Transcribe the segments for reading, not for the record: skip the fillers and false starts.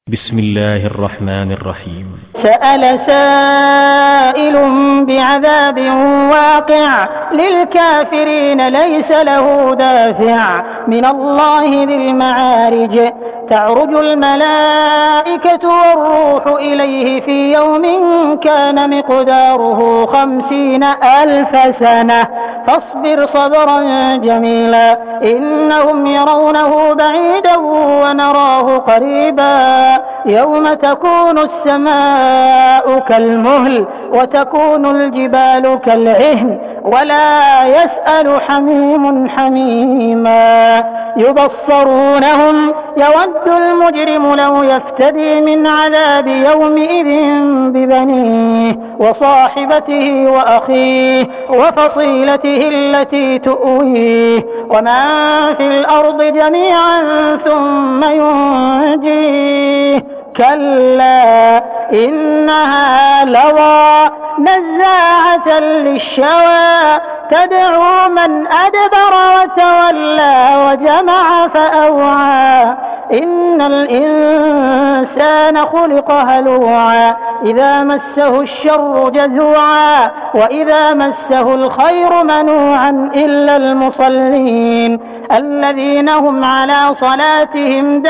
بسم الله الرحمن الرحيم. سأل سائل بعذاب واقع للكافرين ليس له دافع من الله ذي المعارج تعرج الملائكة والروح إليه في يوم كان مقداره 50,000 سنة فاصبر صبرا جميلا إنهم يرونه بعيدا ونراه قريبا يوم تكون السماء كالمهل وتكون الجبال كالعهن ولا يسأل حميم حميما يبصرونهم يود المجرم لو يفتدي من عذاب يومئذ ببنيه وصاحبته وأخيه وفصيلته التي تؤويه ومن في الأرض جميعا ثم ينجيه كلا إنها لظى نزاعة للشوى تدعو من أدبر وتولى وجمع فأوعى إن الإنسان خلق هلوعا إذا مسه الشر جزوعا وإذا مسه الخير منوعا إلا المصلين الذين هم على صلاتهم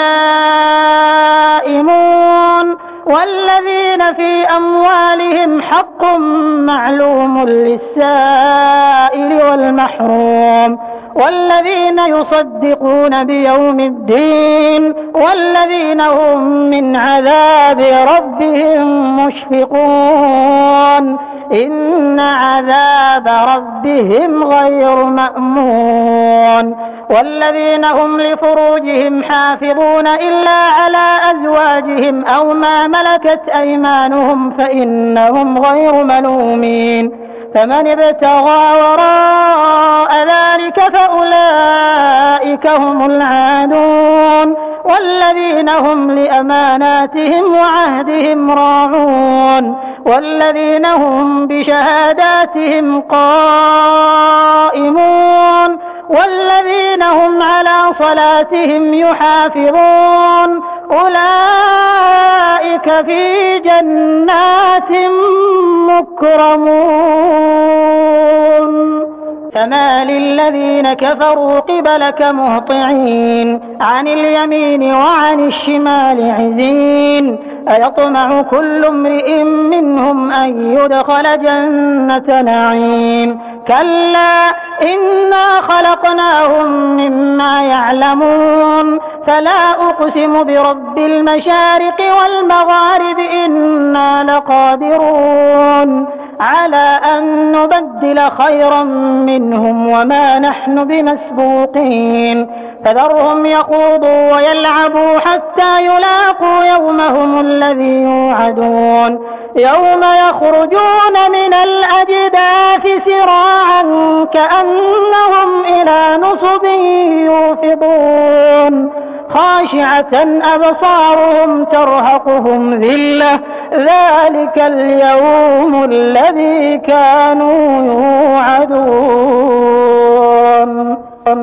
دائمون والذين في أموالهم حق معلوم للسائل والمحروم والذين يصدقون بيوم الدين والذين هم من عذاب ربهم مشفقون إن عذاب ربهم غير مأمون والذين هم لفروجهم حافظون إلا على أزواجهم أو ما ملكت أيمانهم فإنهم غير ملومين فمن ابتغى وراء ذلك فأولئك هم العادون والذين هم لأماناتهم وعهدهم راعون والذين هم بشهاداتهم قائمون والذين هم على صلاتهم يحافظون أولئك في جنات مكرمون فما للذين كفروا قبلك مهطعين عن اليمين وعن الشمال عزين أيطمع كل امرئ منهم أن يدخل جنة نعيم كلا إنا خلقناهم مما يعلمون فلا أقسم برب المشارق والمغارب إنا لقادرون على أن نبدل خيرا منهم وما نحن بمسبوقين فذرهم يخوضوا ويلعبوا حتى يلاقوا يومهم الذي يوعدون يوم يخرجون من الأجداث سراعا كأنهم إلى نصب يوفضون خاشعة أبصارهم ترهقهم ذلة ذلك اليوم الذي كانوا يوعدون.